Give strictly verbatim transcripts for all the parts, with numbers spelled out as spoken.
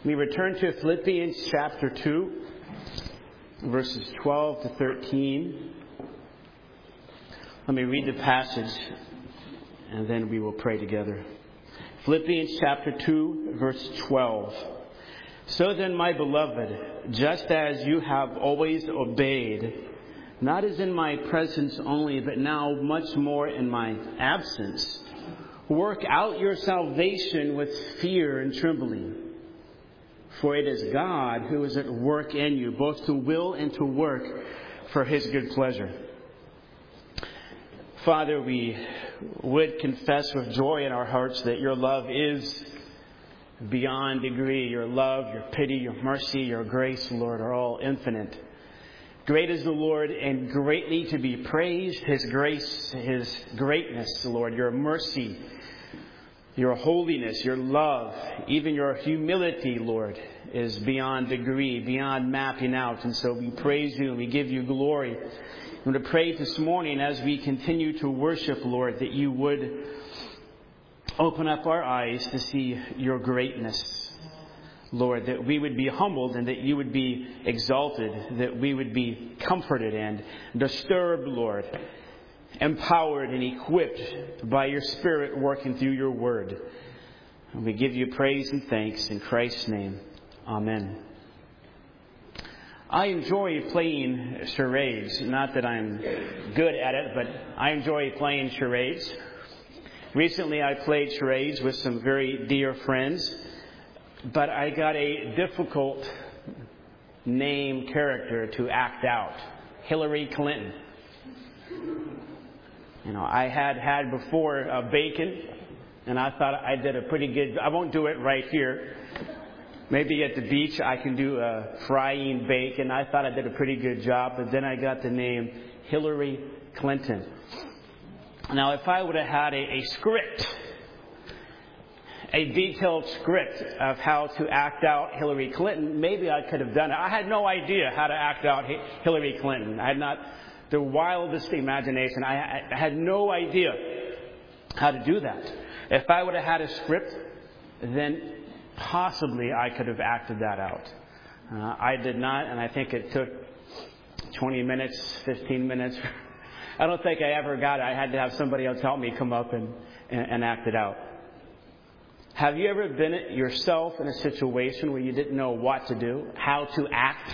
We return to Philippians chapter two, verses twelve to thirteen. Let me read the passage, and then we will pray together. Philippians chapter two, verse twelve. So then, my beloved, just as you have always obeyed, not as in my presence only, but now much more in my absence, work out your salvation with fear and trembling. For it is God who is at work in you, both to will and to work for His good pleasure. Father, we would confess with joy in our hearts that your love is beyond degree. Your love, your pity, your mercy, your grace, Lord, are all infinite. Great is the Lord and greatly to be praised. His grace, His greatness, Lord, your mercy, your holiness, your love, even your humility, Lord, is beyond degree, beyond mapping out. And so we praise you and we give you glory. I'm going to pray this morning as we continue to worship, Lord, that you would open up our eyes to see your greatness, Lord, that we would be humbled and that you would be exalted, that we would be comforted and disturbed, Lord, empowered and equipped by your Spirit working through your word. And we give you praise and thanks in Christ's name. Amen. I enjoy playing charades. Not that I'm good at it, but I enjoy playing charades. Recently I played charades with some very dear friends, but I got a difficult name character to act out. Hillary Clinton. You know, I had had before uh, bacon, and I thought I did a pretty good... I won't do it right here. Maybe at the beach I can do uh, frying bacon. I thought I did a pretty good job, but then I got the name Hillary Clinton. Now, if I would have had a, a script, a detailed script of how to act out Hillary Clinton, maybe I could have done it. I had no idea how to act out Hillary Clinton. I had not the wildest imagination. I, I had no idea how to do that. If I would have had a script, then possibly I could have acted that out. Uh, I did not, and I think it took twenty minutes, fifteen minutes. I don't think I ever got it. I had to have somebody else help me come up and, and, and act it out. Have you ever been yourself in a situation where you didn't know what to do, how to act?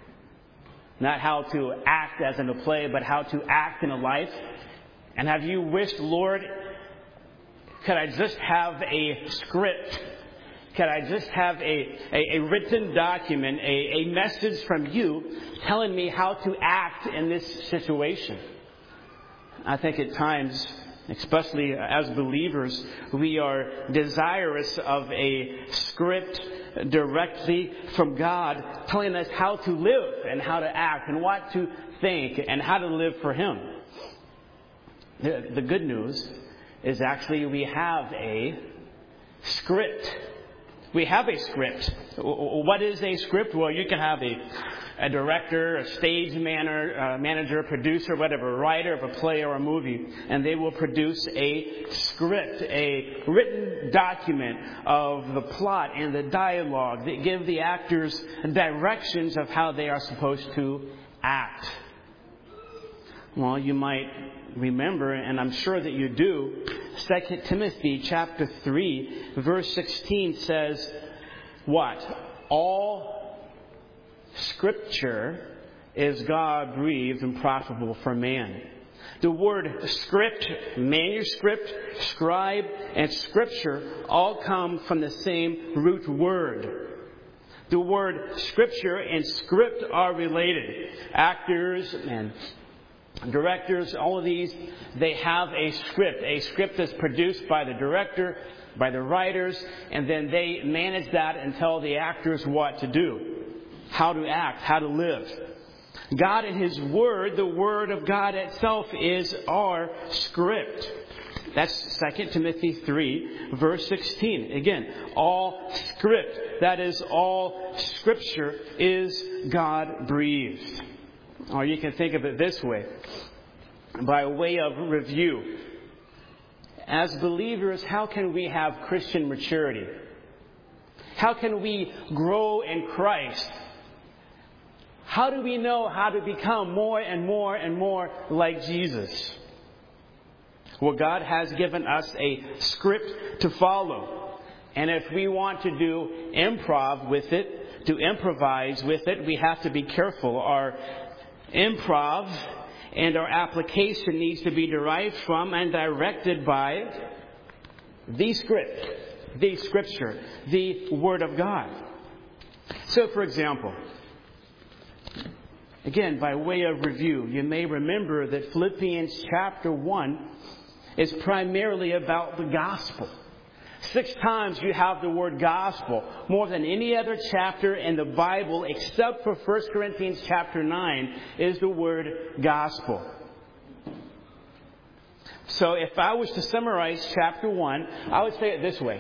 Not how to act as in a play, but how to act in a life. And have you wished, Lord, could I just have a script? Could I just have a, a, a written document, a, a message from you telling me how to act in this situation? I think at times, especially as believers, we are desirous of a script directly from God telling us how to live and how to act and what to think and how to live for Him. The, the good news is actually we have a script. We have a script. What is a script? Well, you can have a, a director, a stage manager, uh, manager, producer, whatever, writer of a play or a movie, and they will produce a script, a written document of the plot and the dialogue that give the actors directions of how they are supposed to act. Well, you might remember, and I'm sure that you do, Second Timothy chapter three, verse sixteen says, what? All Scripture is God-breathed and profitable for man. The word script, manuscript, scribe, and scripture all come from the same root word. The word scripture and script are related. Actors and directors, all of these, they have a script. A script is produced by the director, by the writers, and then they manage that and tell the actors what to do, how to act, how to live. God and His Word, the Word of God itself, is our script. That's Second Timothy three, verse sixteen. Again, all script, that is, all Scripture is God-breathed. Or you can think of it this way, by way of review. As believers, how can we have Christian maturity? How can we grow in Christ? How do we know how to become more and more and more like Jesus? Well, God has given us a script to follow. And if we want to do improv with it, to improvise with it, we have to be careful. Our improv and our application needs to be derived from and directed by the script, the Scripture, the Word of God. So, for example, again, by way of review, you may remember that Philippians chapter one is primarily about the gospel. Six times you have the word gospel, more than any other chapter in the Bible except for First Corinthians chapter nine is the word gospel. So if I was to summarize chapter one, I would say it this way.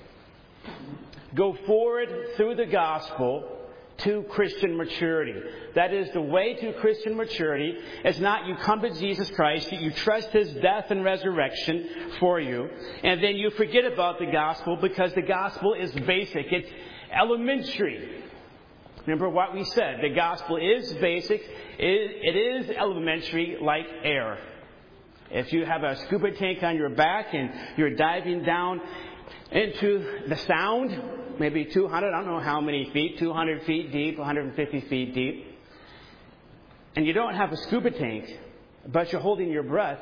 Go forward through the gospel to Christian maturity. That is, the way to Christian maturity is not you come to Jesus Christ, you trust His death and resurrection for you, and then you forget about the gospel because the gospel is basic. It's elementary. Remember what we said. The gospel is basic. It is elementary like air. If you have a scuba tank on your back and you're diving down into the sound, maybe two hundred, I don't know how many feet, two hundred feet deep, one hundred fifty feet deep, and you don't have a scuba tank, but you're holding your breath,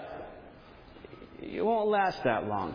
you won't last that long.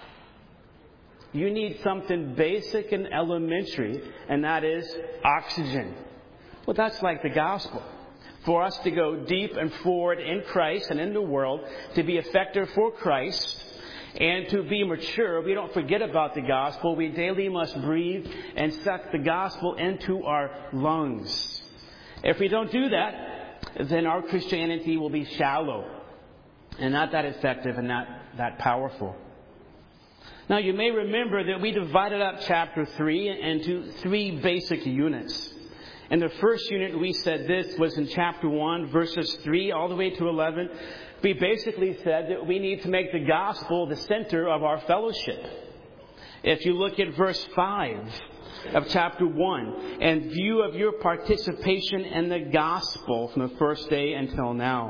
You need something basic and elementary, and that is oxygen. Well, that's like the gospel. For us to go deep and forward in Christ and in the world, to be effective for Christ, and to be mature, we don't forget about the gospel. We daily must breathe and suck the gospel into our lungs. If we don't do that, then our Christianity will be shallow and not that effective and not that powerful. Now, you may remember that we divided up chapter three into three basic units. And the first unit we said this was in chapter one, verses three all the way to eleven. We basically said that we need to make the gospel the center of our fellowship. If you look at verse five of chapter one, in view of your participation in the gospel from the first day until now.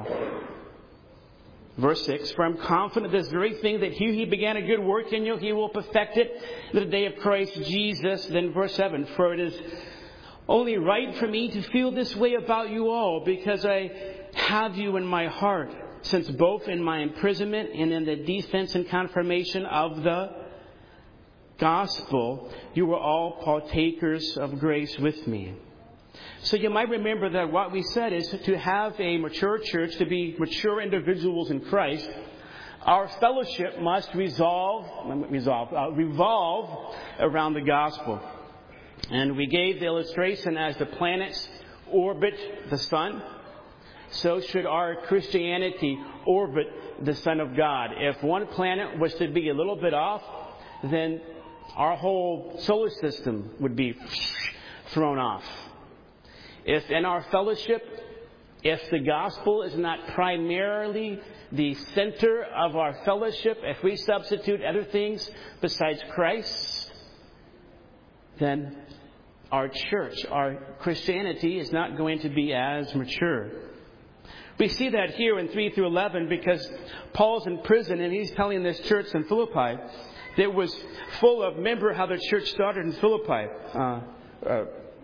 Verse six, for I'm confident this very thing that he who began a good work in you, He will perfect it in the day of Christ Jesus. Then verse seven, for it is only right for me to feel this way about you all, because I have you in my heart, since both in my imprisonment and in the defense and confirmation of the gospel, you were all partakers of grace with me. So you might remember that what we said is to have a mature church, to be mature individuals in Christ, our fellowship must resolve, resolve, uh, revolve around the gospel. And we gave the illustration as the planets orbit the sun, so should our Christianity orbit the Son of God. If one planet was to be a little bit off, then our whole solar system would be thrown off. If in our fellowship, if the gospel is not primarily the center of our fellowship, if we substitute other things besides Christ, then our church, our Christianity is not going to be as mature. We see that here in three through eleven because Paul's in prison and he's telling this church in Philippi that was full of, remember how the church started in Philippi? Uh, uh,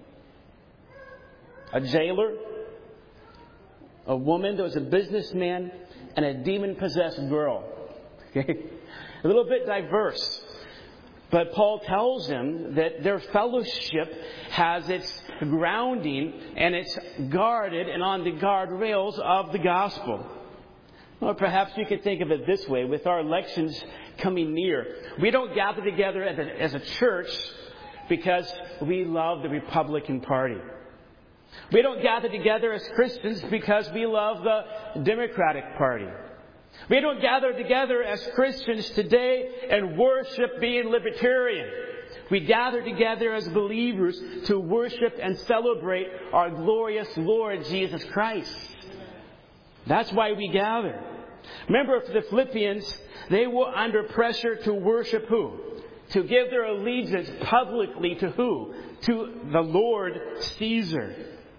a jailer, a woman that was a businessman, and a demon-possessed girl. Okay? A little bit diverse. But Paul tells them that their fellowship has its grounding and it's guarded and on the guardrails of the gospel. Or perhaps you could think of it this way, with our elections coming near. We don't gather together as a, as a church because we love the Republican Party. We don't gather together as Christians because we love the Democratic Party. We don't gather together as Christians today and worship being libertarian. We gather together as believers to worship and celebrate our glorious Lord Jesus Christ. That's why we gather. Remember, for the Philippians, they were under pressure to worship who? to give their allegiance publicly to who? To the Lord Caesar.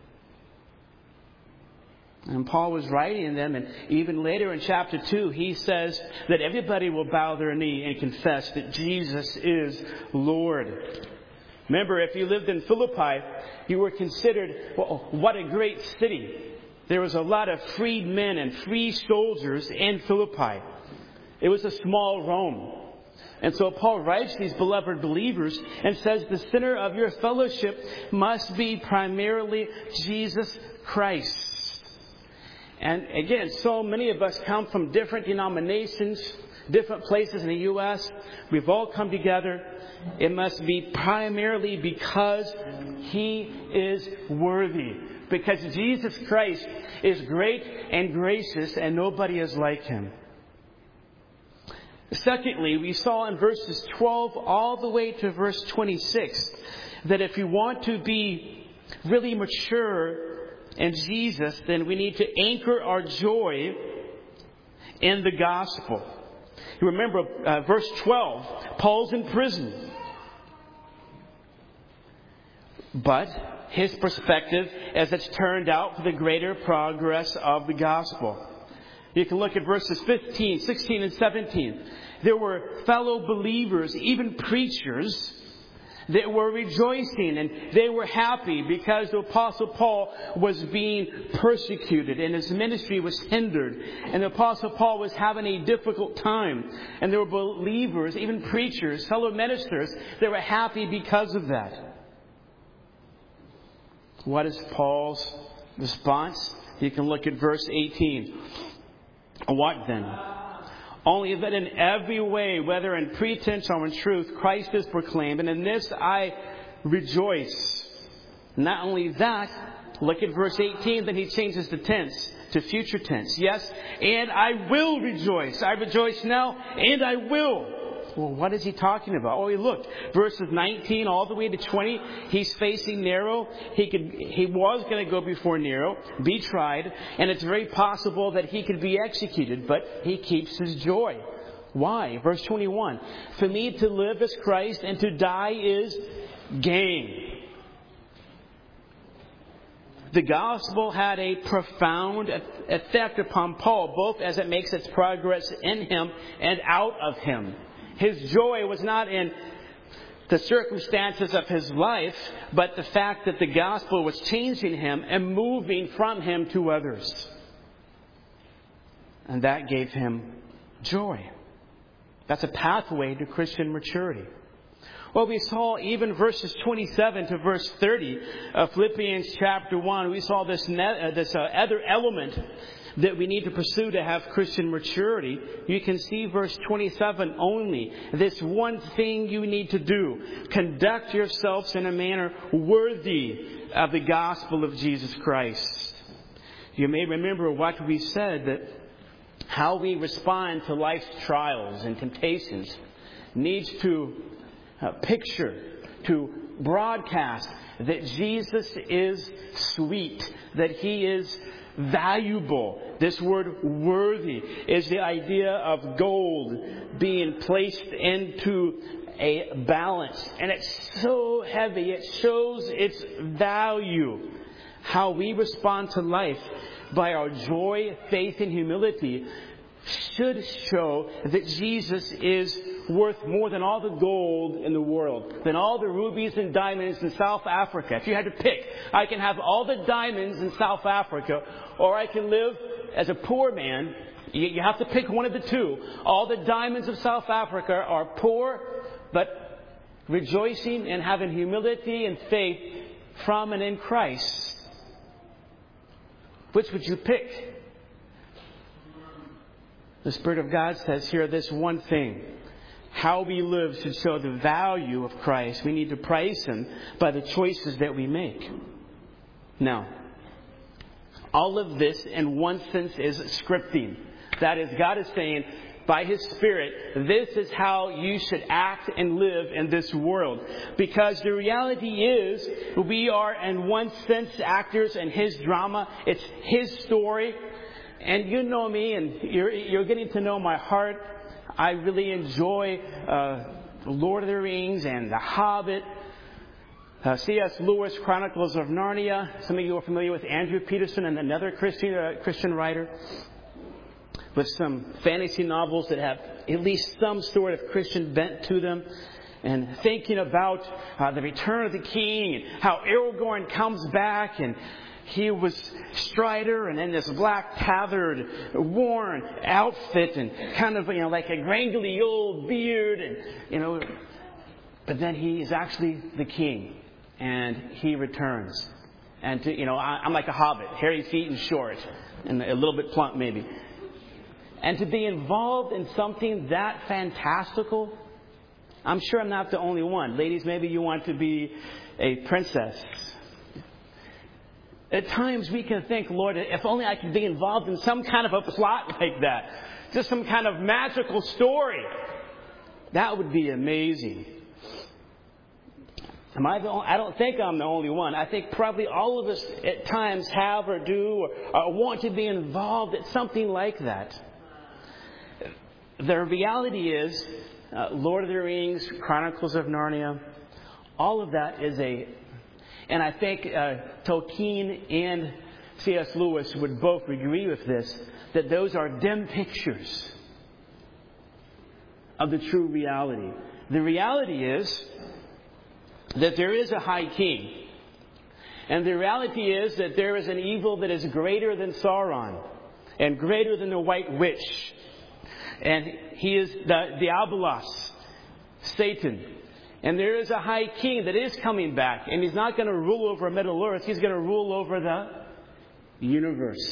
And Paul was writing them, and even later in chapter two, he says that everybody will bow their knee and confess that Jesus is Lord. Remember, if you lived in Philippi, you were considered, well, what a great city. There was a lot of freed men and free soldiers in Philippi. It was a small Rome. And so Paul writes these beloved believers and says the center of your fellowship must be primarily Jesus Christ. And again, so many of us come from different denominations, different places in the U S We've all come together. It must be primarily because He is worthy. Because Jesus Christ is great and gracious and nobody is like Him. Secondly, we saw in verses twelve all the way to verse twenty-six that if we want to be really mature in Jesus, then we need to anchor our joy in the gospel. You remember uh, verse twelve, Paul's in prison. But his perspective as it's turned out for the greater progress of the gospel. You can look at verses fifteen, sixteen, and seventeen. There were fellow believers, even preachers, that were rejoicing and they were happy because the Apostle Paul was being persecuted and his ministry was hindered. And the Apostle Paul was having a difficult time. And there were believers, even preachers, fellow ministers, that were happy because of that. What is Paul's response? You can look at verse eighteen. What then? Only that in every way, whether in pretense or in truth, Christ is proclaimed. And in this I rejoice. Not only that, look at verse eighteen, then he changes the tense to future tense. Yes, and I will rejoice. I rejoice now, and I will. Well, what is he talking about? Oh, he looked. Verses nineteen all the way to twenty. He's facing Nero. He could, he was going to go before Nero, be tried, and it's very possible that he could be executed, but he keeps his joy. Why? Verse twenty-one. For me to live is Christ, and to die is gain. The gospel had a profound effect upon Paul, both as it makes its progress in him and out of him. His joy was not in the circumstances of his life, but the fact that the gospel was changing him and moving from him to others. And that gave him joy. That's a pathway to Christian maturity. Well, we saw even verses twenty-seven to verse thirty of Philippians chapter one. We saw this, ne- uh, this uh, other element that we need to pursue to have Christian maturity. You can see verse twenty-seven only. This one thing you need to do. Conduct yourselves in a manner worthy of the gospel of Jesus Christ. You may remember what we said, that how we respond to life's trials and temptations needs to uh, picture, to broadcast that Jesus is sweet, that He is valuable. This word worthy is the idea of gold being placed into a balance. And it's so heavy, it shows its value. How we respond to life by our joy, faith, and humility should show that Jesus is worth more than all the gold in the world, than all the rubies and diamonds in South Africa. If you had to pick, I can have all the diamonds in South Africa, or I can live as a poor man. You have to pick one of the two. All the diamonds of South Africa are poor, but rejoicing and having humility and faith from and in Christ. Which would you pick? The Spirit of God says here this one thing. How we live should show the value of Christ. We need to price Him by the choices that we make. Now, all of this in one sense is scripting. That is, God is saying, by His Spirit, this is how you should act and live in this world. Because the reality is, we are in one sense actors in His drama. It's His story. And you know me, and you're, you're getting to know my heart. I really enjoy uh, Lord of the Rings and The Hobbit, uh, C S Lewis, Chronicles of Narnia. Some of you are familiar with Andrew Peterson and another Christian, uh, Christian writer, with some fantasy novels that have at least some sort of Christian bent to them. And thinking about uh, the return of the king and how Aragorn comes back, and he was Strider and in this black tattered worn outfit and kind of, you know, like a grangly old beard, and, you know, but then he is actually the king and he returns. And, to, you know, I, I'm like a hobbit, hairy feet and short and a little bit plump maybe. And to be involved in something that fantastical, I'm sure I'm not the only one. Ladies, maybe you want to be a princess. At times we can think, Lord, if only I could be involved in some kind of a plot like that. Just some kind of magical story. That would be amazing. Am I the only, I don't think I'm the only one. I think probably all of us at times have or do or, or want to be involved in something like that. The reality is, Uh, Lord of the Rings, Chronicles of Narnia, all of that is a, and I think uh, Tolkien and C S Lewis would both agree with this, that those are dim pictures of the true reality. The reality is that there is a high king. And the reality is that there is an evil that is greater than Sauron and greater than the White Witch. And he is the Diabolos, Satan. And there is a high king that is coming back. And he's not going to rule over Middle Earth. He's going to rule over the universe.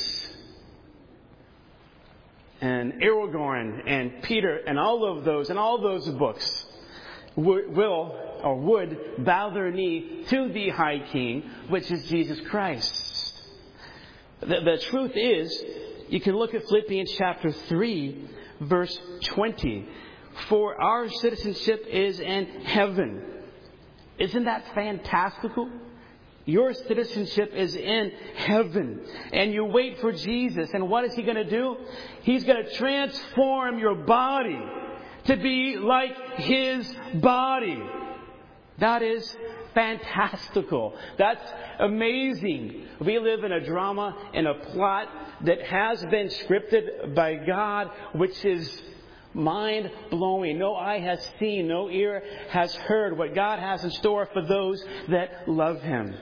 And Aragorn and Peter and all of those and all those books will or would bow their knee to the high king, which is Jesus Christ. The, the truth is, you can look at Philippians chapter three, verse twenty. For our citizenship is in heaven. Isn't that fantastical? Your citizenship is in heaven. And you wait for Jesus. And what is He going to do? He's going to transform your body to be like His body. That is fantastical. That's amazing. We live in a drama, in a plot that has been scripted by God, which is mind-blowing. No eye has seen, no ear has heard what God has in store for those that love Him.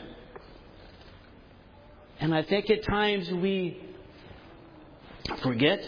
And I think at times we forget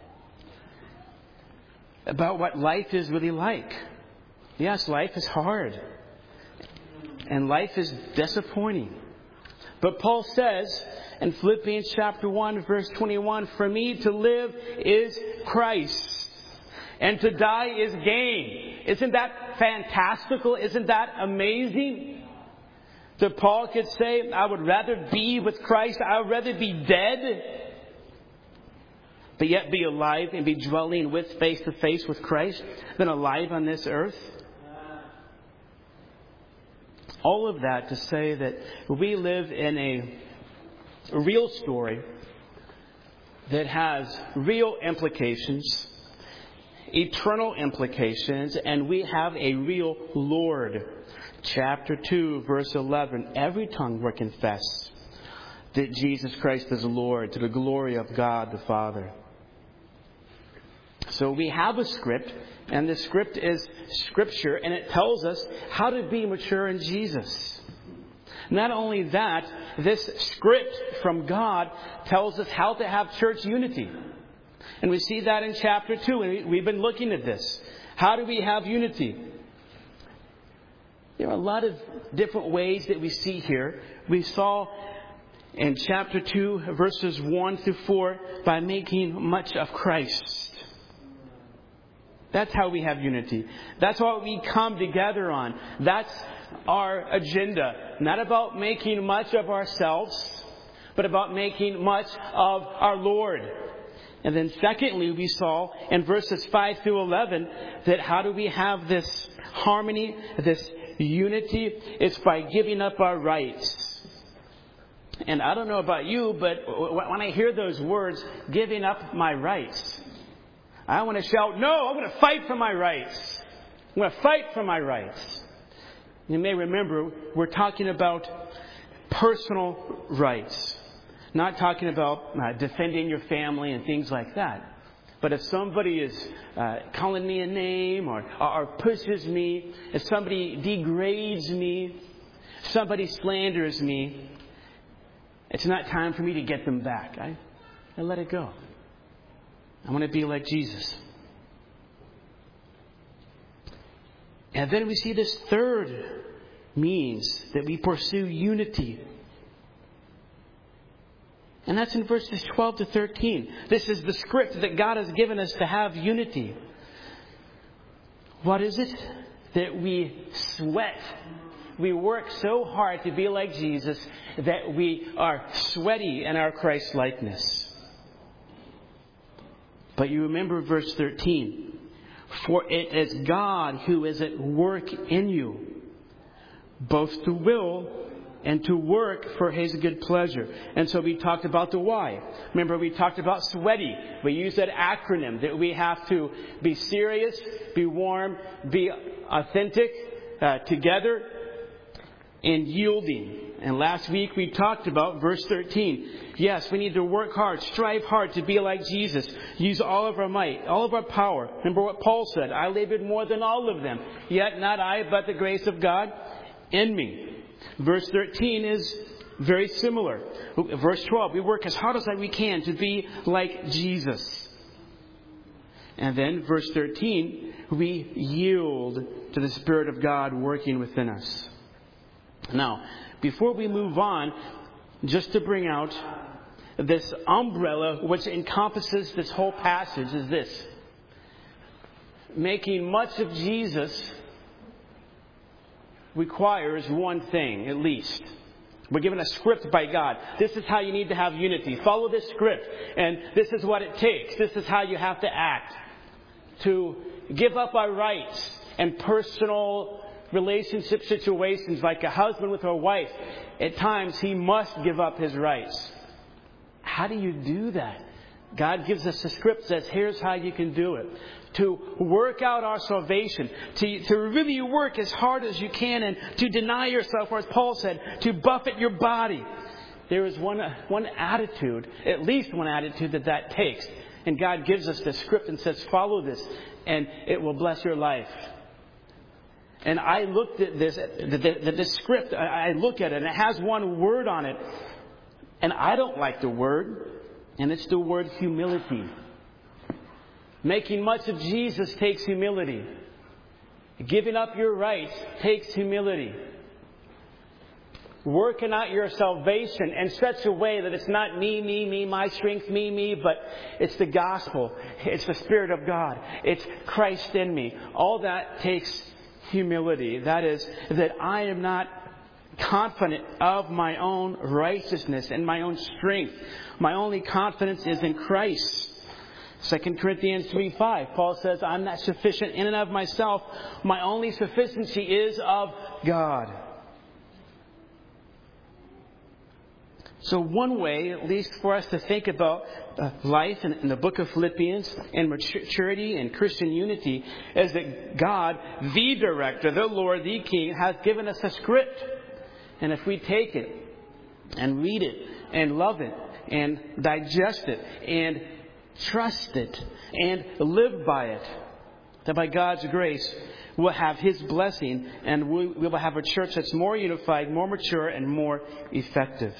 about what life is really like. Yes, life is hard. And life is disappointing. But Paul says in Philippians chapter one, verse twenty-one, for me to live is Christ, and to die is gain. Isn't that fantastical? Isn't that amazing? That Paul could say, I would rather be with Christ. I would rather be dead, but yet be alive and be dwelling with face to face with Christ than alive on this earth. All of that to say that we live in a real story that has real implications, eternal implications, and we have a real Lord. Chapter two, verse eleven, every tongue will confess that Jesus Christ is Lord, to the glory of God the Father. So we have a script, and the script is Scripture, and it tells us how to be mature in Jesus. Not only that, this script from God tells us how to have church unity. And we see that in chapter two, and we've been looking at this. How do we have unity? There are a lot of different ways that we see here. We saw in chapter two, verses one through four, by making much of Christ. That's how we have unity. That's what we come together on. That's our agenda. Not about making much of ourselves, but about making much of our Lord. And then secondly, we saw in verses five through eleven that how do we have this harmony, this unity? It's by giving up our rights. And I don't know about you, but when I hear those words, giving up my rights, I want to shout, no, I'm going to fight for my rights. I'm going to fight for my rights. You may remember, we're talking about personal rights. Not talking about uh, defending your family and things like that. But if somebody is uh, calling me a name or, or pushes me, if somebody degrades me, somebody slanders me, it's not time for me to get them back. I, I let it go. I want to be like Jesus. And then we see this third means that we pursue unity. And that's in verses twelve to thirteen. This is the script that God has given us to have unity. What is it? That we sweat. We work so hard to be like Jesus that we are sweaty in our Christ-likeness. But you remember verse thirteen. For it is God who is at work in you, both to will and to work for His good pleasure. And so we talked about the why. Remember, we talked about sweaty. We used that acronym that we have to be serious, be warm, be authentic, uh, together, and yielding. And last week we talked about verse thirteen. Yes, we need to work hard, strive hard to be like Jesus. Use all of our might, all of our power. Remember what Paul said, I labored more than all of them. Yet not I, but the grace of God in me. Verse thirteen is very similar. Verse twelve, we work as hard as we can to be like Jesus. And then verse thirteen, we yield to the Spirit of God working within us. Now, before we move on, just to bring out this umbrella which encompasses this whole passage is this. Making much of Jesus requires one thing, at least. We're given a script by God. This is how you need to have unity. Follow this script. And this is what it takes. This is how you have to act. To give up our rights and personal relationship situations like a husband with a wife. At times, he must give up his rights. How do you do that? God gives us a script that says, here's how you can do it. To work out our salvation. To, to really work as hard as you can and to deny yourself, or as Paul said, to buffet your body. There is one, one attitude, at least one attitude that that takes. And God gives us the script and says, follow this and it will bless your life. And I looked at this, the, the, the script, I look at it and it has one word on it. And I don't like the word. And it's the word humility. Making much of Jesus takes humility. Giving up your rights takes humility. Working out your salvation in such a way that it's not me, me, me, my strength, me, me, but it's the gospel. It's the Spirit of God. It's Christ in me. All that takes humility. That is, that I am not confident of my own righteousness and my own strength. My only confidence is in Christ. Second Corinthians three five, Paul says, I'm not sufficient in and of myself. My only sufficiency is of God. So one way, at least for us to think about uh, life in, in the book of Philippians and maturity and Christian unity is that God, the director, the Lord, the King, has given us a script. And if we take it and read it and love it and digest it and trust it and live by it, that by God's grace we'll have His blessing and we will have a church that's more unified, more mature, and more effective.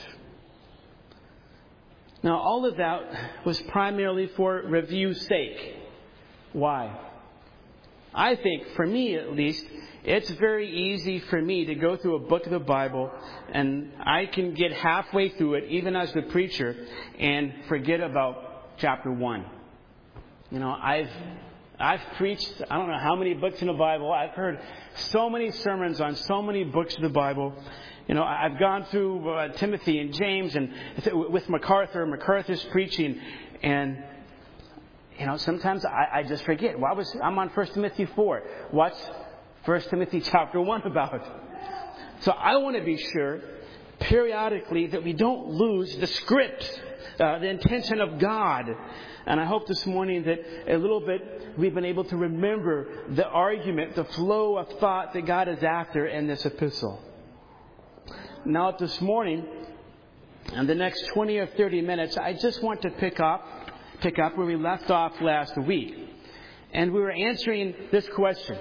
Now, all of that was primarily for review's sake. Why? I think, for me at least, it's very easy for me to go through a book of the Bible and I can get halfway through it, even as the preacher, and forget about chapter one. You know, I've I've preached, I don't know how many books in the Bible. I've heard so many sermons on so many books of the Bible. You know, I've gone through uh, Timothy and James and with MacArthur, MacArthur's preaching, and you know, sometimes I, I just forget. Why was I'm on First Timothy four? What's First Timothy chapter one about? So I want to be sure periodically that we don't lose the script uh, the intention of God. And I hope this morning that a little bit we've been able to remember the argument, the flow of thought that God is after in this epistle. Now this morning, in the next twenty or thirty minutes, I just want to pick up, pick up where we left off last week. And we were answering this question.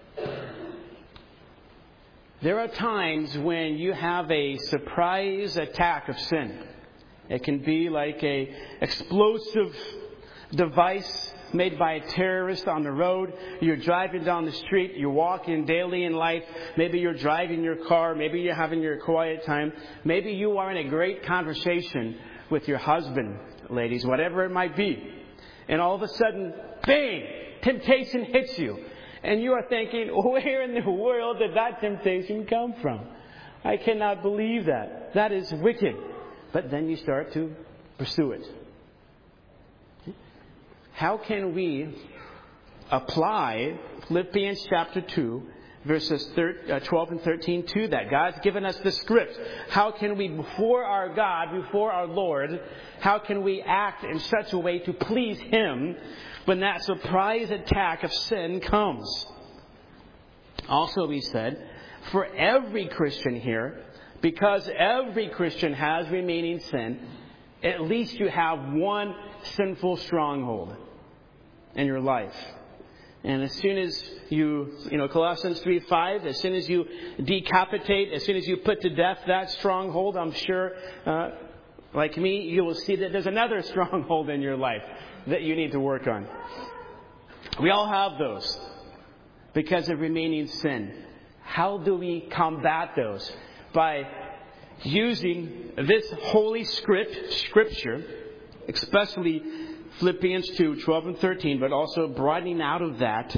There are times when you have a surprise attack of sin. It can be like a explosive device made by a terrorist on the road. You're driving down the street. You're walking daily in life. Maybe you're driving your car. Maybe you're having your quiet time. Maybe you are in a great conversation with your husband, ladies, whatever it might be. And all of a sudden, bang, temptation hits you. And you are thinking, where in the world did that temptation come from? I cannot believe that. That is wicked. But then you start to pursue it. How can we apply Philippians chapter two, verses twelve and thirteen to that? God's given us the script. How can we, before our God, before our Lord, how can we act in such a way to please Him when that surprise attack of sin comes? Also, we said, for every Christian here, because every Christian has remaining sin, at least you have one sinful stronghold in your life. And as soon as you, you know, Colossians three five, as soon as you decapitate, as soon as you put to death that stronghold, I'm sure, uh, like me, you will see that there's another stronghold in your life that you need to work on. We all have those because of remaining sin. How do we combat those? By using this holy script, scripture, especially Philippians two, twelve and thirteen, but also broadening out of that.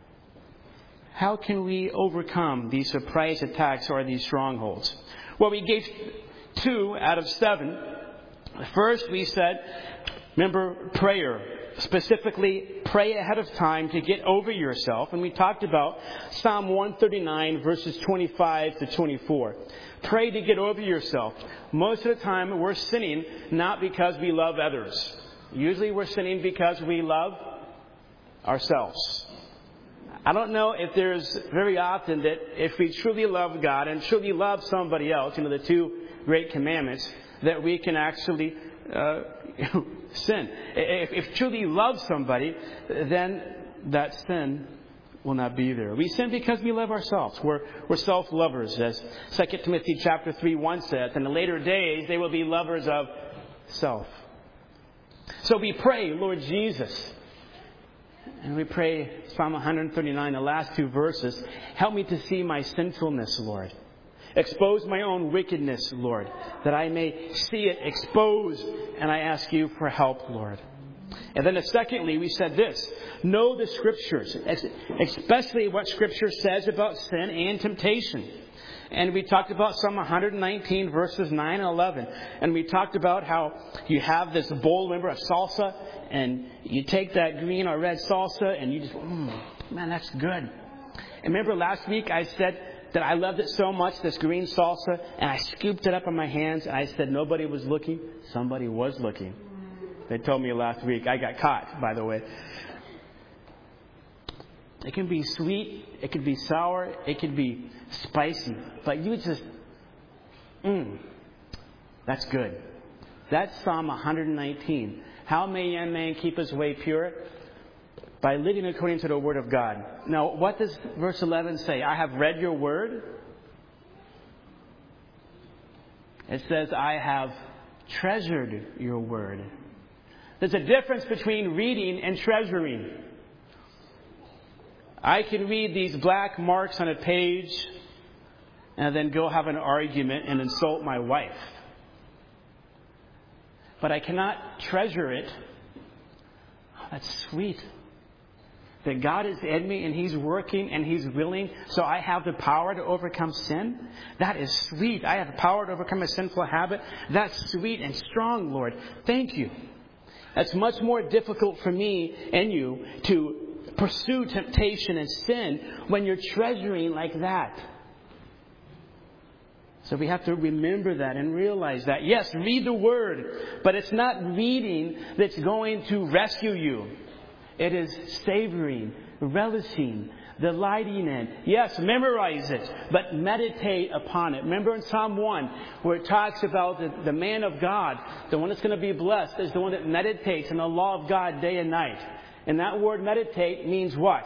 How can we overcome these surprise attacks or these strongholds? Well, we gave two out of seven. First, we said, remember, prayer. Specifically, pray ahead of time to get over yourself. And we talked about Psalm one thirty-nine, verses twenty-five to twenty-four. Pray to get over yourself. Most of the time, we're sinning not because we love others. Usually we're sinning because we love ourselves. I don't know if there's very often that if we truly love God and truly love somebody else, you know, the two great commandments, that we can actually uh, sin. If, if truly love somebody, then that sin will not be there. We sin because we love ourselves. We're, we're self-lovers, as Second Timothy chapter three one says. In the later days, they will be lovers of self. So we pray, Lord Jesus. And we pray Psalm one thirty-nine, the last two verses. Help me to see my sinfulness, Lord. Expose my own wickedness, Lord, that I may see it exposed. And I ask you for help, Lord. And then secondly, we said this. Know the Scriptures, especially what Scripture says about sin and temptation. And we talked about Psalm one nineteen, verses nine and eleven. And we talked about how you have this bowl, remember, of salsa. And you take that green or red salsa and you just, mm, man, that's good. And remember last week I said that I loved it so much, this green salsa. And I scooped it up in my hands. And I said nobody was looking. Somebody was looking. They told me last week. I got caught, by the way. It can be sweet. It can be sour. It can be spicy. But you just, mmm, that's good. That's Psalm one nineteen. How may a man keep his way pure? By living according to the Word of God. Now, what does verse eleven say? I have read your Word. It says, I have treasured your Word. There's a difference between reading and treasuring. I can read these black marks on a page and then go have an argument and insult my wife. But I cannot treasure it. Oh, that's sweet. That God is in me and He's working and He's willing. So I have the power to overcome sin. That is sweet. I have the power to overcome a sinful habit. That's sweet and strong, Lord. Thank you. It's much more difficult for me and you to pursue temptation and sin when you're treasuring like that. So we have to remember that and realize that. Yes, read the Word, but it's not reading that's going to rescue you. It is savoring, relishing, delighting in. Yes, memorize it, but meditate upon it. Remember in Psalm one, where it talks about the, the man of God, the one that's going to be blessed, is the one that meditates on the law of God day and night. And that word meditate means what?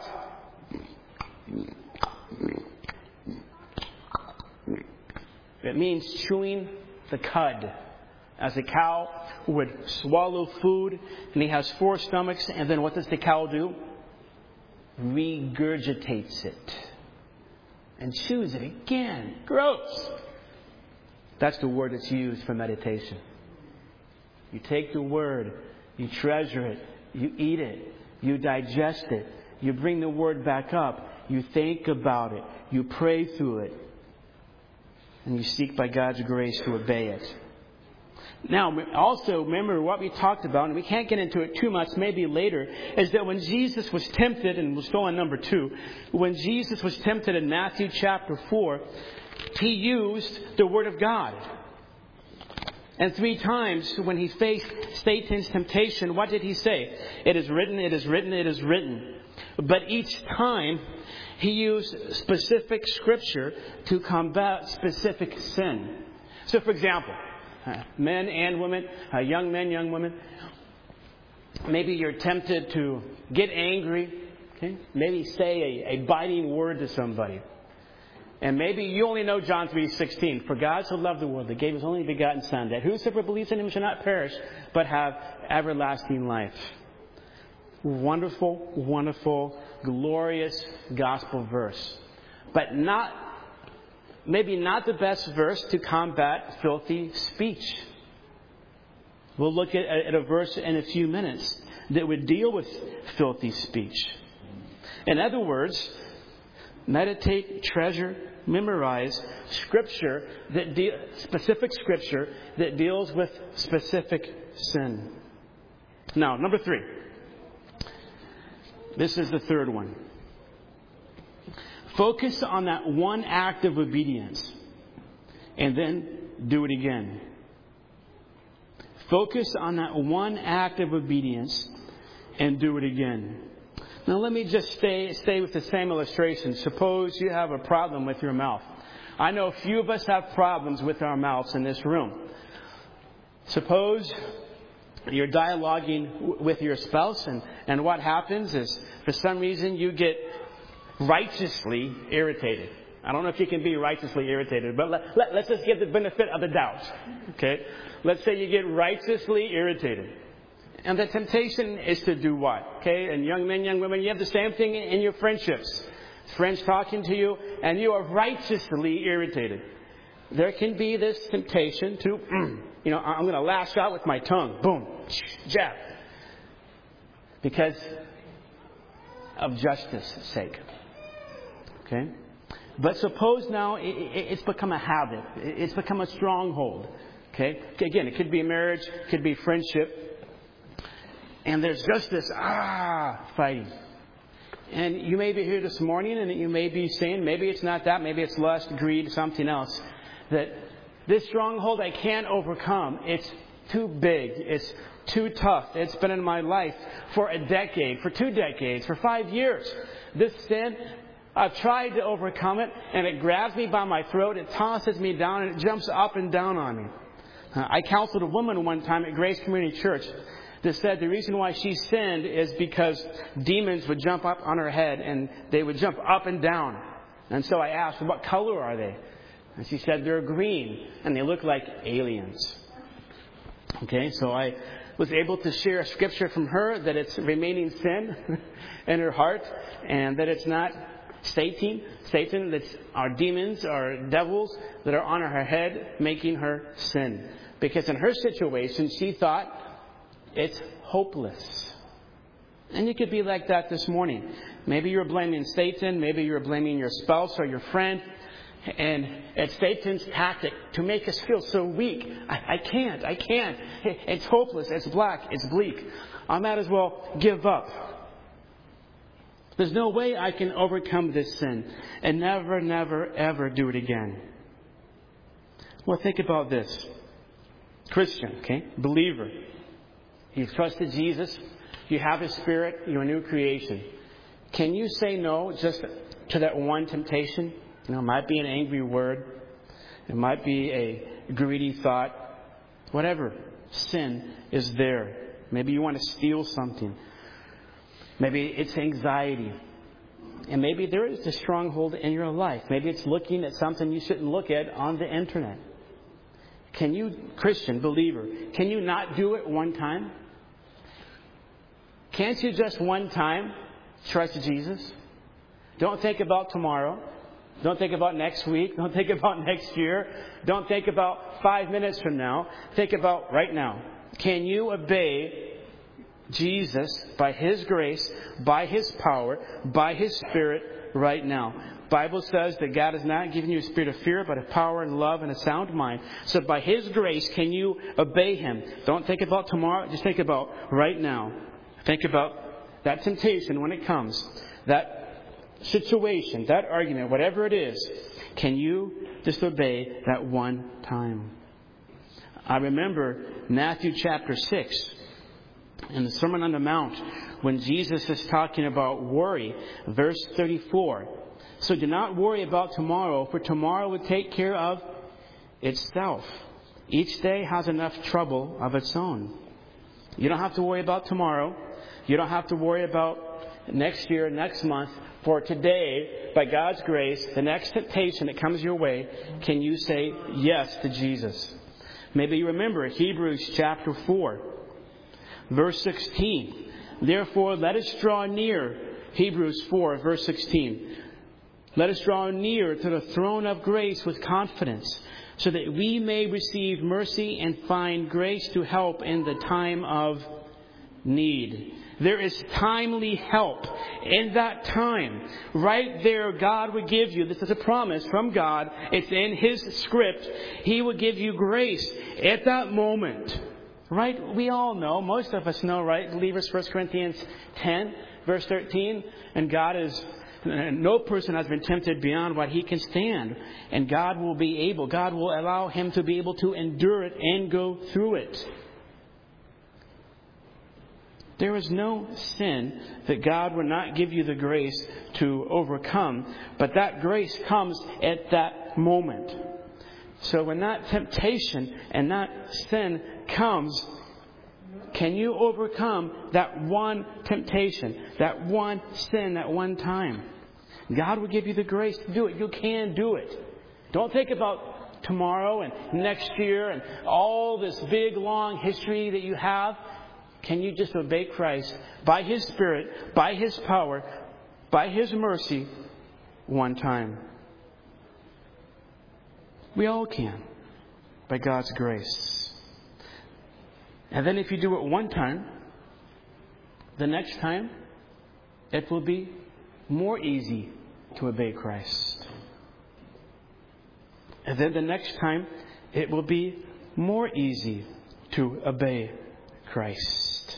It means chewing the cud. As a cow would swallow food, and he has four stomachs, and then what does the cow do? Regurgitates it. And chews it again. Gross. That's the word that's used for meditation. You take the Word, you treasure it, you eat it, you digest it, you bring the Word back up, you think about it, you pray through it, and you seek by God's grace to obey it. Now, also remember what we talked about, and we can't get into it too much, maybe later, is that when Jesus was tempted, and we're still on number two, when Jesus was tempted in Matthew chapter four, He used the Word of God. And three times when He faced Satan's temptation, what did He say? It is written, it is written, it is written. But each time, He used specific scripture to combat specific sin. So, for example, men and women, young men, young women, maybe you're tempted to get angry, okay? Maybe say a, a biting word to somebody. And maybe you only know John three sixteen. For God so loved the world that gave His only begotten Son, that whosoever believes in Him shall not perish, but have everlasting life. Wonderful, wonderful, glorious gospel verse. But not, maybe not the best verse to combat filthy speech. We'll look at, at a verse in a few minutes that would deal with filthy speech. In other words, meditate, treasure, memorize Scripture that de- specific Scripture that deals with specific sin. Now, number three. This is the third one. Focus on that one act of obedience and then do it again. Focus on that one act of obedience and do it again. Now let me just stay stay with the same illustration. Suppose you have a problem with your mouth. I know a few of us have problems with our mouths in this room. Suppose you're dialoguing with your spouse, and, and what happens is, for some reason, you get righteously irritated. I don't know if you can be righteously irritated, but let, let, let's just give the benefit of the doubt. Okay? Let's say you get righteously irritated. And the temptation is to do what? Okay? And young men, young women, you have the same thing in your friendships. Friends talking to you, and you are righteously irritated. There can be this temptation to, you know, I'm going to lash out with my tongue. Boom. Jab. Because of justice sake. Okay? But suppose now it's become a habit. It's become a stronghold. Okay? Again, it could be marriage, it could be friendship. And there's just this, ah, fighting. And you may be here this morning and you may be saying, maybe it's not that, maybe it's lust, greed, something else. That this stronghold I can't overcome. It's too big. It's too tough. It's been in my life for a decade, for two decades, for five years. This sin, I've tried to overcome it, and it grabs me by my throat, it tosses me down, and it jumps up and down on me. Uh, I counseled a woman one time at Grace Community Church that said the reason why she sinned is because demons would jump up on her head, and they would jump up and down. And so I asked, what color are they? And she said, they're green, and they look like aliens. Okay, so I was able to share a scripture from her that it's remaining sin in her heart, and that it's not Satan, Satan, that's our demons, our devils that are on her head making her sin. Because in her situation, she thought it's hopeless. And you could be like that this morning. Maybe you're blaming Satan, maybe you're blaming your spouse or your friend. And it's Satan's tactic to make us feel so weak. I, I can't, I can't. It's hopeless, it's black, it's bleak. I might as well give up. There's no way I can overcome this sin and never, never, ever do it again. Well, think about this. Christian, okay? Believer. You've trusted Jesus. You have His Spirit. You're a new creation. Can you say no just to that one temptation? You know, it might be an angry word. It might be a greedy thought. Whatever sin is there. Maybe you want to steal something. Maybe it's anxiety. And maybe there is a stronghold in your life. Maybe it's looking at something you shouldn't look at on the internet. Can you, Christian, believer, can you not do it one time? Can't you just one time trust Jesus? Don't think about tomorrow. Don't think about next week. Don't think about next year. Don't think about five minutes from now. Think about right now. Can you obey Jesus by His grace, by His power, by His Spirit right now? Bible says that God has not given you a spirit of fear, but of power and love and a sound mind. So by His grace, can you obey Him? Don't think about tomorrow. Just think about right now. Think about that temptation when it comes. That situation, that argument, whatever it is. Can you disobey that one time? I remember Matthew chapter six. In the Sermon on the Mount, when Jesus is talking about worry, verse thirty-four. So do not worry about tomorrow, for tomorrow will take care of itself. Each day has enough trouble of its own. You don't have to worry about tomorrow. You don't have to worry about next year, next month. For today, by God's grace, the next temptation that comes your way, can you say yes to Jesus? Maybe you remember Hebrews chapter four. Verse sixteen. Therefore, let us draw near. Hebrews four, verse sixteen. Let us draw near to the throne of grace with confidence, so that we may receive mercy and find grace to help in the time of need. There is timely help in that time. Right there, God would give you, this is a promise from God. It's in His script. He will give you grace at that moment. Right? We all know, most of us know, right? Believers, First Corinthians ten, verse thirteen. And God is, no person has been tempted beyond what he can stand. And God will be able, God will allow him to be able to endure it and go through it. There is no sin that God will not give you the grace to overcome. But that grace comes at that moment. So when that temptation and that sin comes, can you overcome that one temptation, that one sin, that one time? God will give you the grace to do it. You can do it. Don't think about tomorrow and next year and all this big, long history that you have. Can you just obey Christ by His Spirit, by His power, by His mercy, one time? We all can, by God's grace. And then if you do it one time, the next time, it will be more easy to obey Christ. And then the next time, it will be more easy to obey Christ.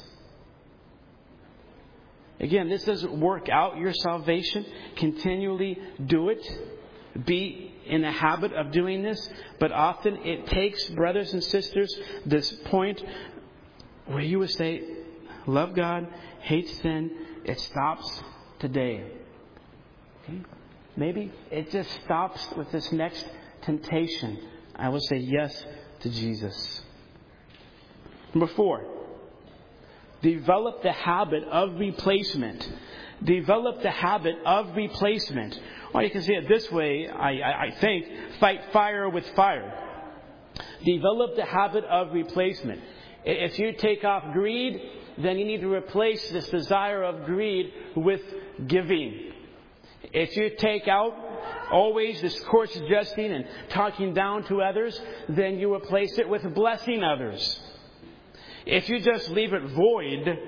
Again, this doesn't work out your salvation. Continually do it. Be in the habit of doing this. But often it takes, brothers and sisters, this point where you would say, love God, hate sin. It stops today. Okay? Maybe it just stops with this next temptation. I will say yes to Jesus. Number four. Develop the habit of replacement. Develop the habit of replacement. Or you can say it this way, I, I, I think, fight fire with fire. Develop the habit of replacement. If you take off greed, then you need to replace this desire of greed with giving. If you take out always this coarse jesting and talking down to others, then you replace it with blessing others. If you just leave it void,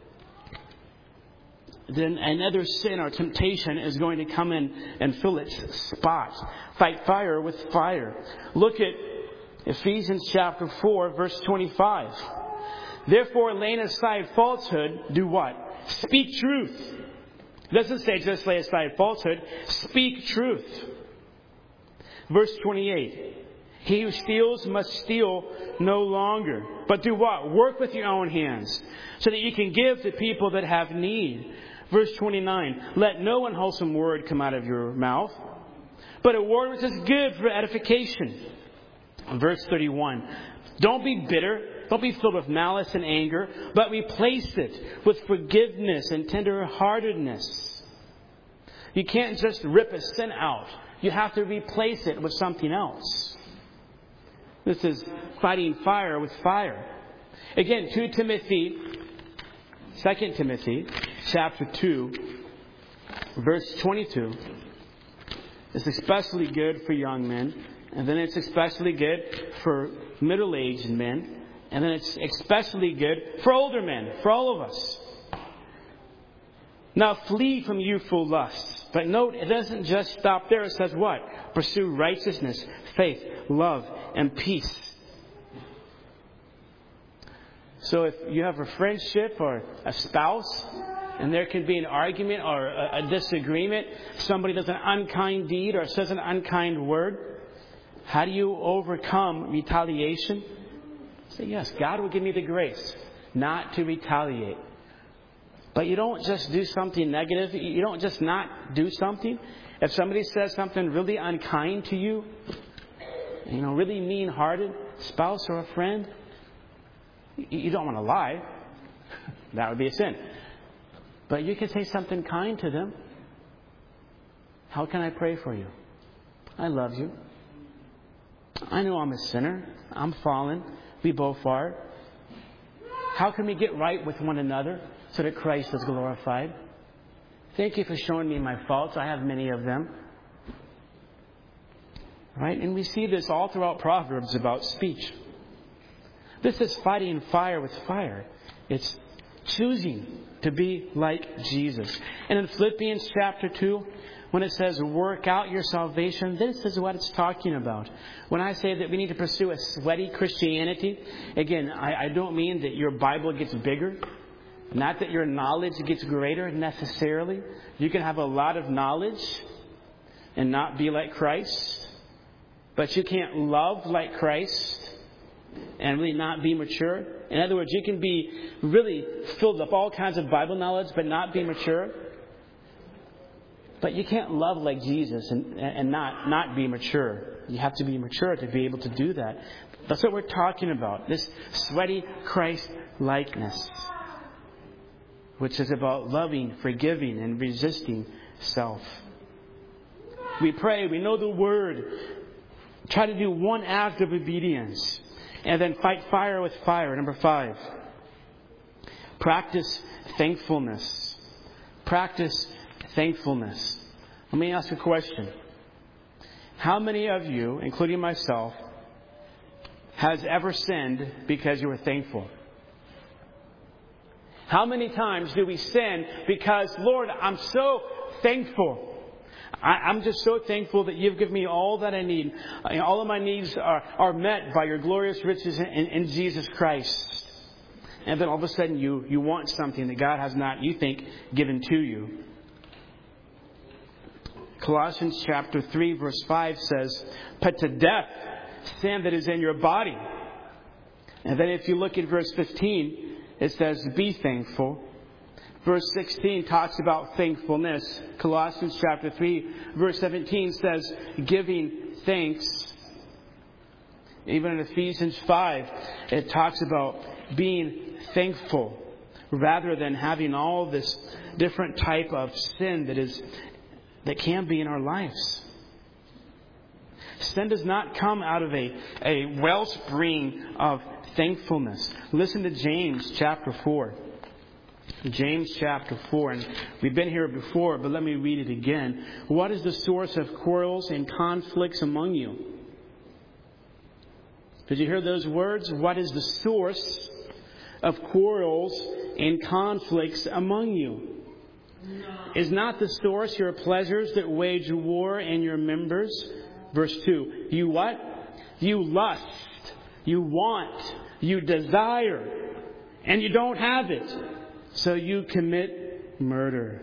then another sin or temptation is going to come in and fill its spot. Fight fire with fire. Look at Ephesians chapter four, verse twenty-five. Therefore, laying aside falsehood, do what? Speak truth. It doesn't say just lay aside falsehood. Speak truth. Verse twenty-eight. He who steals must steal no longer. But do what? Work with your own hands, so that you can give to people that have need. Verse twenty-nine, let no unwholesome word come out of your mouth, but a word which is good for edification. Verse thirty-one, don't be bitter. Don't be filled with malice and anger, but replace it with forgiveness and tender-heartedness. You can't just rip a sin out. You have to replace it with something else. This is fighting fire with fire. Again, Second Timothy, Second Timothy, chapter two, verse twenty-two. It's especially good for young men, and then it's especially good for middle-aged men. And then it's especially good for older men, for all of us. Now flee from youthful lusts. But note, it doesn't just stop there. It says what? Pursue righteousness, faith, love, and peace. So if you have a friendship or a spouse, and there can be an argument or a, a disagreement, somebody does an unkind deed or says an unkind word, how do you overcome retaliation? Say, yes, God will give me the grace not to retaliate. But you don't just do something negative. You don't just not do something. If somebody says something really unkind to you, you know, really mean-hearted, spouse or a friend, you don't want to lie. That would be a sin. But you can say something kind to them. How can I pray for you? I love you. I know I'm a sinner. I'm fallen. We both are. How can we get right with one another so that Christ is glorified? Thank you for showing me my faults. I have many of them. Right? And we see this all throughout Proverbs about speech. This is fighting fire with fire. It's choosing to be like Jesus. And in Philippians chapter two, when it says work out your salvation, this is what it's talking about. When I say that we need to pursue a sweaty Christianity, again, I, I don't mean that your Bible gets bigger. Not that your knowledge gets greater necessarily. You can have a lot of knowledge and not be like Christ. But you can't love like Christ and really not be mature. In other words, you can be really filled with all kinds of Bible knowledge but not be mature. But you can't love like Jesus and, and not, not be mature. You have to be mature to be able to do that. That's what we're talking about. This sweaty Christ likeness, which is about loving, forgiving, and resisting self. We pray, we know the word. Try to do one act of obedience. And then fight fire with fire. Number five. Practice thankfulness. Practice thankfulness. Let me ask a question. How many of you, including myself, has ever sinned because you were thankful? How many times do we sin because, Lord, I'm so thankful. I, I'm just so thankful that you've given me all that I need. All of my needs are, are met by your glorious riches in, in Jesus Christ. And then all of a sudden you, you want something that God has not, you think, given to you. Colossians chapter three verse five says, put to death sin that is in your body. And then if you look at verse fifteen, it says, be thankful. Verse sixteen talks about thankfulness. Colossians chapter three verse seventeen says, giving thanks. Even in Ephesians five, it talks about being thankful rather than having all this different type of sin that is that can be in our lives. Sin does not come out of a, a wellspring of thankfulness. Listen to James chapter four. James chapter four. And we've been here before, but let me read it again. What is the source of quarrels and conflicts among you? Did you hear those words? What is the source of quarrels and conflicts among you? Is not the source your pleasures that wage war in your members? Verse two. You what? You lust. You want. You desire. And you don't have it. So you commit murder.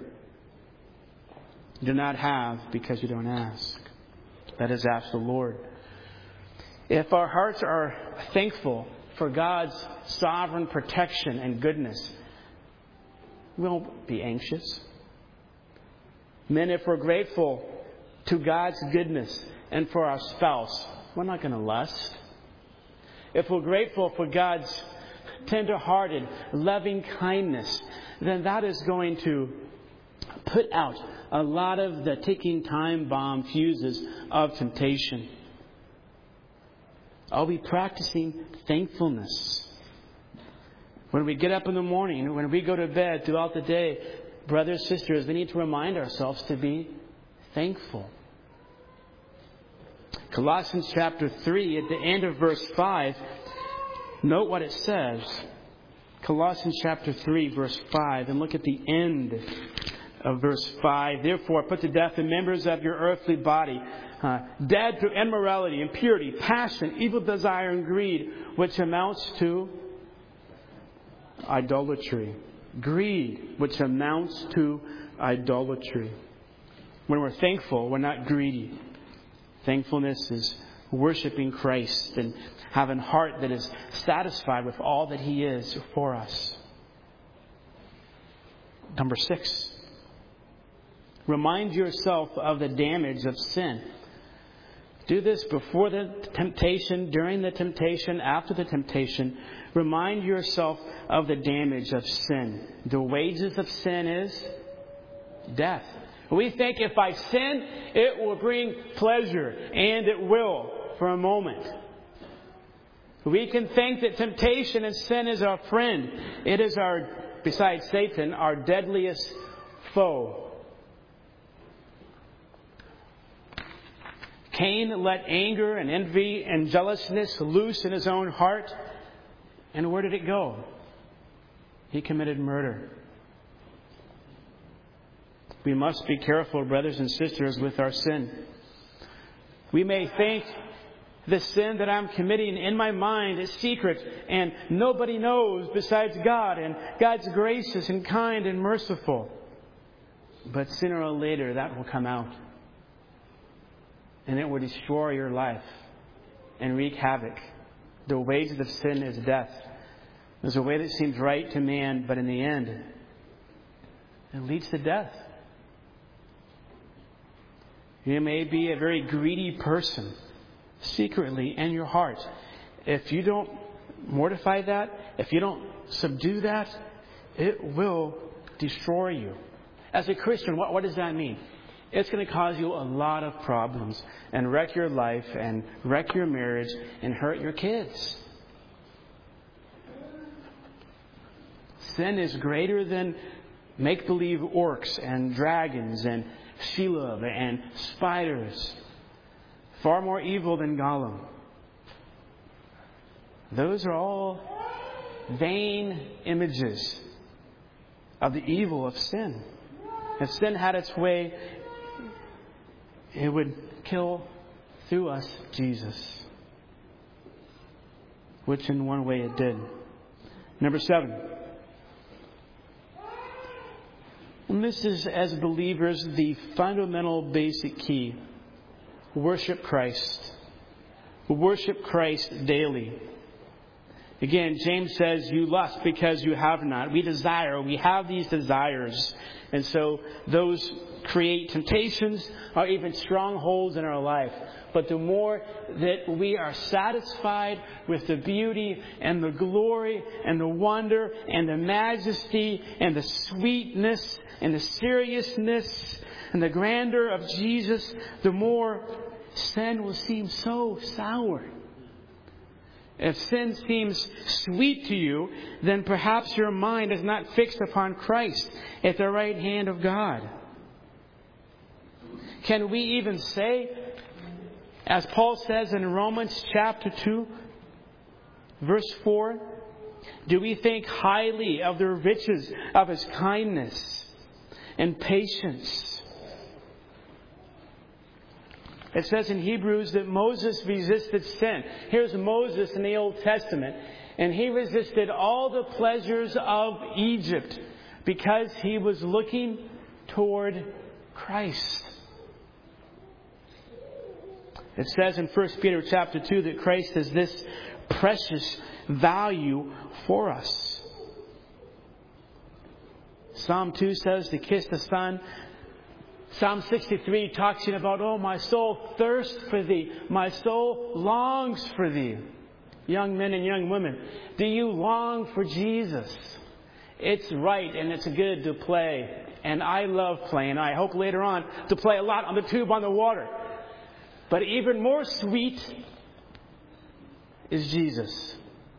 You do not have because you don't ask. That is, ask the Lord. If our hearts are thankful for God's sovereign protection and goodness, we won't be anxious. Men, if we're grateful to God's goodness and for our spouse, we're not going to lust. If we're grateful for God's tender-hearted, loving kindness, then that is going to put out a lot of the ticking time bomb fuses of temptation. Are we practicing thankfulness? When we get up in the morning, when we go to bed throughout the day, brothers, sisters, we need to remind ourselves to be thankful. Colossians chapter three, at the end of verse five, note what it says. Colossians chapter three, verse five, and look at the end of verse five. Therefore, put to death the members of your earthly body, uh, dead to immorality, impurity, passion, evil desire, and greed, which amounts to idolatry. Greed, which amounts to idolatry. When we're thankful, we're not greedy. Thankfulness is worshiping Christ and having a heart that is satisfied with all that He is for us. Number six, remind yourself of the damage of sin. Do this before the temptation, during the temptation, after the temptation. Remind yourself of the damage of sin. The wages of sin is death. We think if I sin, it will bring pleasure, and it will for a moment. We can think that temptation and sin is our friend. It is our, besides Satan, our deadliest foe. Cain let anger and envy and jealousness loose in his own heart. And where did it go? He committed murder. We must be careful, brothers and sisters, with our sin. We may think the sin that I'm committing in my mind is secret and nobody knows besides God, and God's gracious and kind and merciful. But sooner or later that will come out, and it will destroy your life and wreak havoc. The wages of sin is death. There's a way that seems right to man, but in the end, it leads to death. You may be a very greedy person, secretly in your heart. If you don't mortify that, if you don't subdue that, it will destroy you. As a Christian, what, what does that mean? It's going to cause you a lot of problems and wreck your life and wreck your marriage and hurt your kids. Sin is greater than make-believe orcs and dragons and Shelob and spiders. Far more evil than Gollum. Those are all vain images of the evil of sin. If sin had its way, it would kill through us Jesus, which in one way it did. Number seven. And this is, as believers, the fundamental basic key. Worship Christ. Worship Christ daily. Again, James says, you lust because you have not. We desire, we have these desires. And so those create temptations or even strongholds in our life. But the more that we are satisfied with the beauty and the glory and the wonder and the majesty and the sweetness and the seriousness and the grandeur of Jesus, the more sin will seem so sour. If sin seems sweet to you, then perhaps your mind is not fixed upon Christ at the right hand of God. Can we even say, as Paul says in Romans chapter two, verse four, do we think highly of the riches of His kindness and patience? It says in Hebrews that Moses resisted sin. Here's Moses in the Old Testament. And he resisted all the pleasures of Egypt because he was looking toward Christ. It says in First Peter chapter two that Christ is this precious value for us. Psalm two says to kiss the Son. Psalm sixty-three talks about, oh, my soul thirsts for Thee. My soul longs for Thee. Young men and young women, do you long for Jesus? It's right and it's good to play. And I love playing. I hope later on to play a lot on the tube on the water. But even more sweet is Jesus.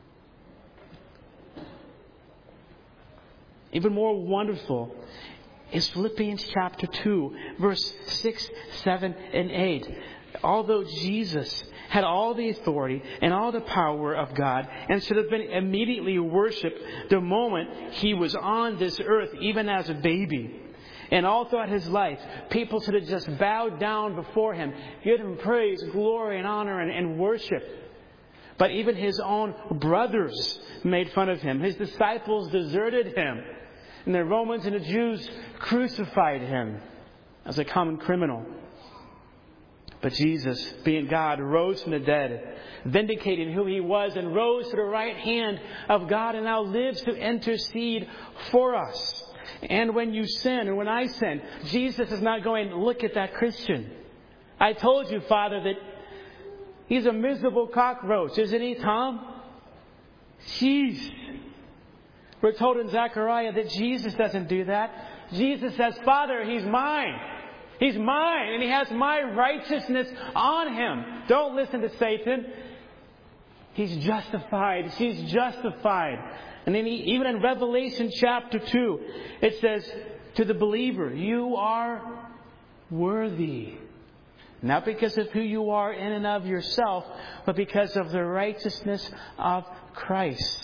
Even more wonderful is Philippians chapter two, verse six, seven, and eight. Although Jesus had all the authority and all the power of God and should have been immediately worshipped the moment He was on this earth, even as a baby. And all throughout His life, people should have just bowed down before Him, given Him praise, glory, and honor, and, and worship. But even His own brothers made fun of Him. His disciples deserted Him. And the Romans and the Jews crucified Him as a common criminal. But Jesus, being God, rose from the dead, vindicating who He was, and rose to the right hand of God, and now lives to intercede for us. And when you sin, and when I sin, Jesus is not going, look at that Christian. I told you, Father, that he's a miserable cockroach, isn't he, Tom? Jeez. We're told in Zechariah that Jesus doesn't do that. Jesus says, Father, he's mine. He's mine, and He has my righteousness on Him. Don't listen to Satan. He's justified. She's justified. And then he, even in Revelation chapter two, it says to the believer, you are worthy. Not because of who you are in and of yourself, but because of the righteousness of Christ.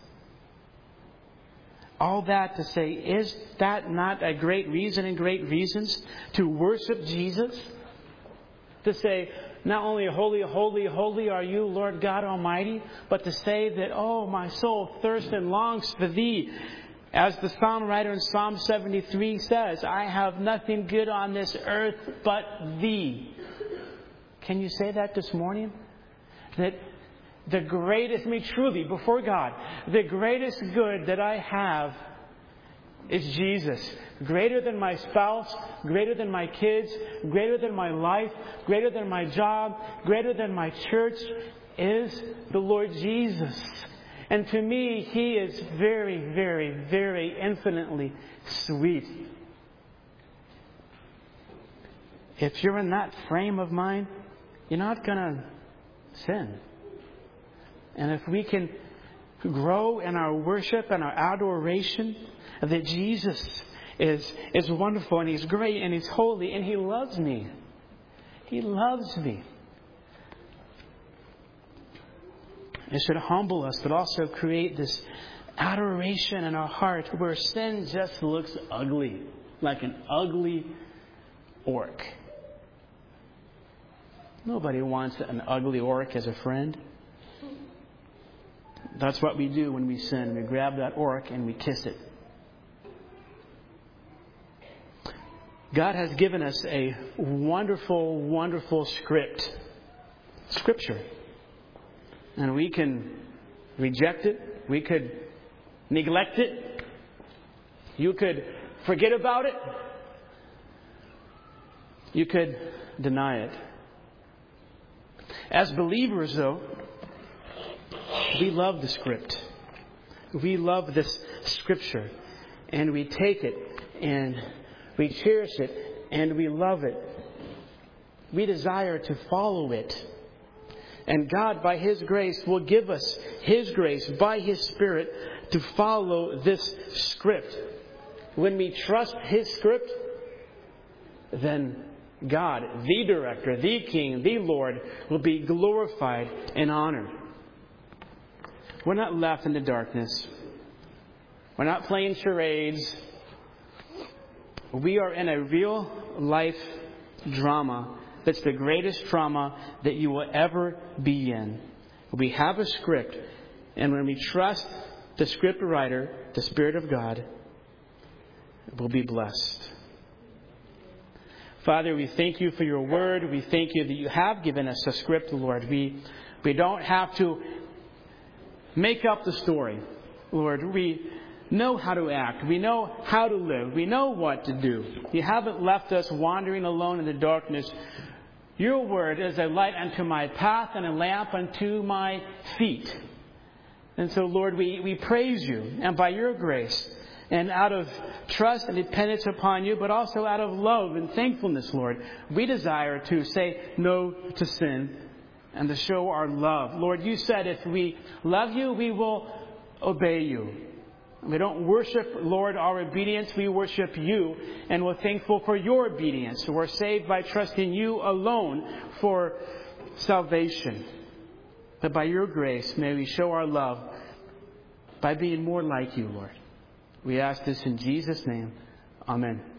All that to say, is that not a great reason and great reasons to worship Jesus? To say, not only holy, holy, holy are you, Lord God Almighty, but to say that, oh, my soul thirsts and longs for Thee. As the psalm writer in Psalm seventy-three says, I have nothing good on this earth but Thee. Can you say that this morning? That the greatest, I mean truly, before God, the greatest good that I have is Jesus. Greater than my spouse, greater than my kids, greater than my life, greater than my job, greater than my church is the Lord Jesus. And to me, He is very, very, very infinitely sweet. If you're in that frame of mind, you're not going to sin. And if we can grow in our worship and our adoration, that Jesus is, is wonderful and He's great and He's holy and He loves me. He loves me. It should humble us, but also create this adoration in our heart where sin just looks ugly, like an ugly orc. Nobody wants an ugly orc as a friend. That's what we do when we sin. We grab that orc and we kiss it. God has given us a wonderful, wonderful script. Scripture. And we can reject it. We could neglect it. You could forget about it. You could deny it. As believers, though, we love the script. We love this Scripture. And we take it and we cherish it and we love it. We desire to follow it. And God, by His grace, will give us His grace by His Spirit to follow this script. When we trust His script, then God, the Director, the King, the Lord, will be glorified and honored. We're not left in the darkness. We're not playing charades. We are in a real life drama that's the greatest drama that you will ever be in. We have a script, and when we trust the script writer, the Spirit of God, we'll be blessed. Father, we thank you for your word. We thank you that you have given us a script, Lord. We, we don't have to make up the story, Lord. We know how to act. We know how to live. We know what to do. You haven't left us wandering alone in the darkness. Your word is a light unto my path and a lamp unto my feet. And so, Lord, we, we praise you. And by your grace, and out of trust and dependence upon you, but also out of love and thankfulness, Lord, we desire to say no to sin and to show our love. Lord, you said if we love you, we will obey you. We don't worship, Lord, our obedience. We worship you, and we're thankful for your obedience. We're saved by trusting you alone for salvation. But by your grace, may we show our love by being more like you, Lord. We ask this in Jesus' name. Amen.